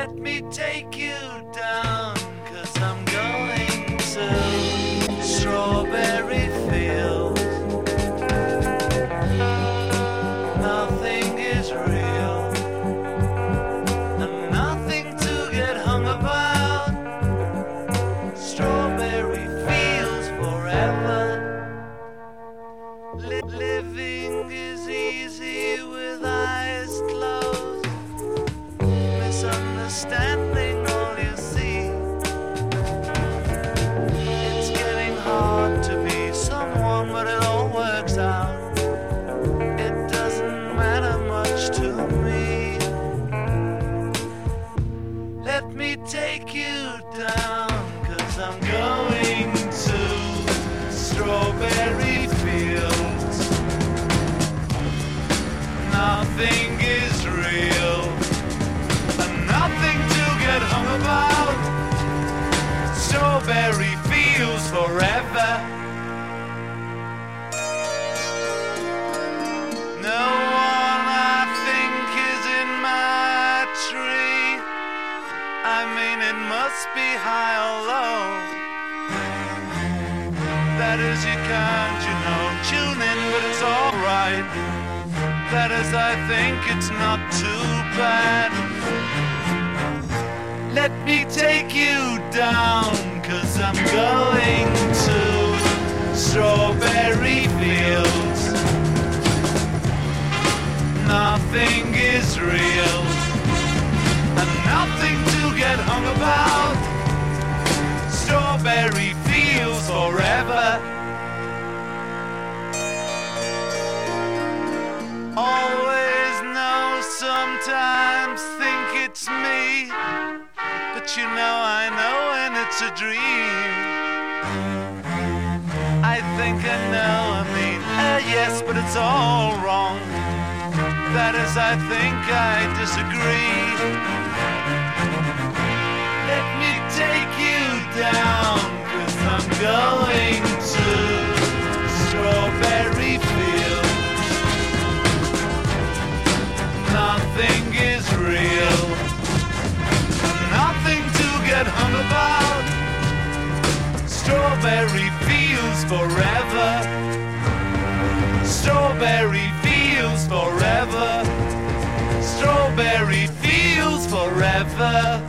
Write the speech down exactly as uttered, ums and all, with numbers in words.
Let me take you down, 'cause I'm going to strawberry fields. Nothing is real, and nothing to get hung about. Strawberry fields forever. Li- living is easy with eyes closed. Misunderstanding all you see. It's getting hard to be someone, but it all works out. It doesn't matter much to me. Let me take you down, 'cause I'm going to strawberry fields. Nothing is real, and nothing to get hung about. Strawberry fields forever. No one I think is in my tree. I mean, it must be high or low. That is, you can't, you know, tune in, but it's alright. That is, I think it's not too bad. Let me take you down, 'cause I'm going to strawberry fields. Nothing is real, and nothing to get hung about. Strawberry fields forever. Always know, sometimes think it's me, but you know I know when it's a dream. I think I know, I mean, uh, yes, but it's all wrong. That is, I think I disagree. Let me take you down, 'cause I'm going to strawberry fields. Nothing is real, nothing to get hung about. Strawberry fields forever. Strawberry fields forever. Strawberry fields forever.